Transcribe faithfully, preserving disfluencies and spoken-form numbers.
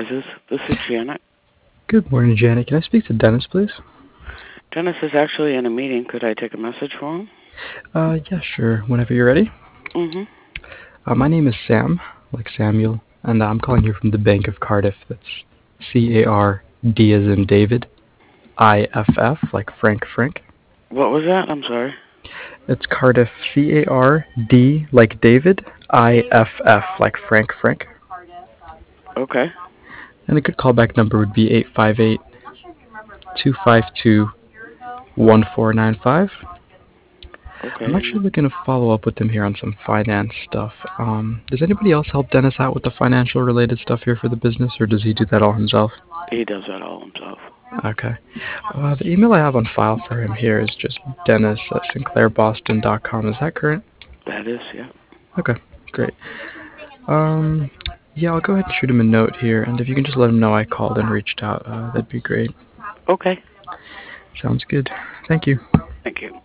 Enterprises. This is Janet. Good morning, Janet. Can I speak to Dennis, please? Dennis is actually in a meeting. Could I take a message for him? Uh, yeah, sure. Whenever you're ready. Mm-hmm. Uh, my name is Sam, like Samuel, and I'm calling you from the Bank of Cardiff. That's C A R D as in David, I F F, like Frank Frank. What was that? I'm sorry. It's Cardiff, C A R D like David, I F F, like Frank Frank. Okay. And a good callback number would be eight five eight, two five two, one four nine five. Okay. I'm actually looking to follow up with him here on some finance stuff. Um, does anybody else help Dennis out with the financial related stuff here for the business, or does he do that all himself? He does that all himself. Okay. Uh, the email I have on file for him here is just dennis at sinclair boston dot com. Is that current? That is, yeah. Okay, great. Um, yeah, I'll go ahead and shoot him a note here, and if you can just let him know I called and reached out, uh, that'd be great. Okay. Sounds good. Thank you. Thank you.